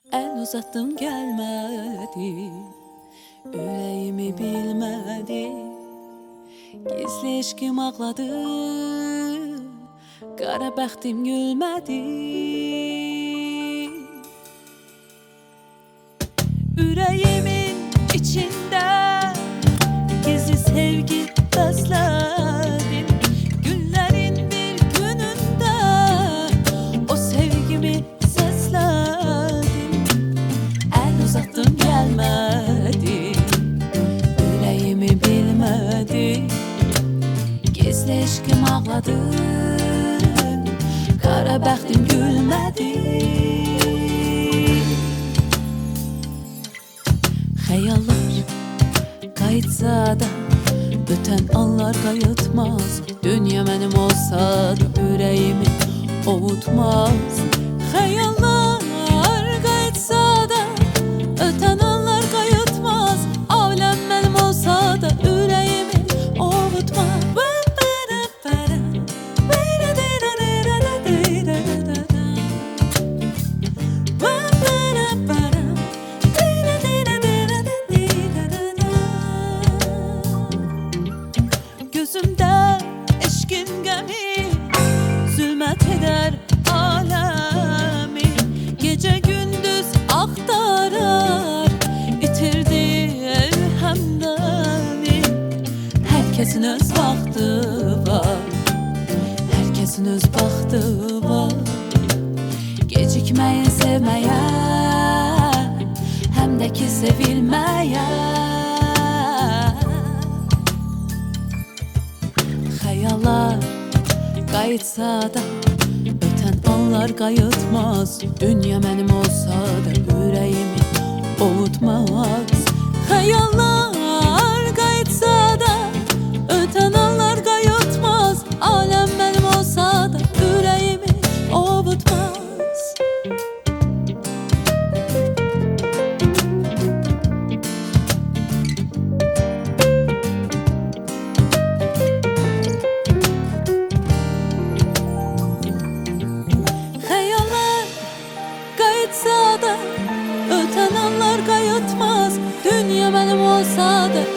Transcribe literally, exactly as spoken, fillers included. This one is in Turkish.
El uzattım gelmedi, yüreğimi bilmedi. Gizli eşkim ağladı, kara bəxtim gülmədi. Yüreğimin içinde gizli sevgi besledim. Günlerin bir gününde o sevgimi sesledim. El uzattım gelmedi, yüreğimi bilmedi. Gizli eşkim ağladı, kara bəxtim gülmədi. Xəyallar qayıtsa da ötən anlar qayıtmaz. Dünya mənim olsa da ürəyimi ovutmaz. Xəyallar qayıtsa da ötən anlar qayıtmaz. Aləm mənim olsa da ürəyimi ovutmaz. Gözümde eşkin gemi zulmet eder alemi. Gece gündüz aktarar, itirdi elhamdani. Herkesin öz vakti var, herkesin öz bahtı var. Gecikmeyin sevmeye, hem de ki sevilmeye. Xəyallar qayıtsa da ötən anlar qayıtmaz. Dünya mənim olsa da ürəyimi ovutmaz. Xəyallar qayıtsa da ötən anlar qayıtmaz. Aləm mənim olsa da ürəyimi ovutmaz. Qayıtsa da ötən anlar qayıtmaz. Dünya mənim olsa da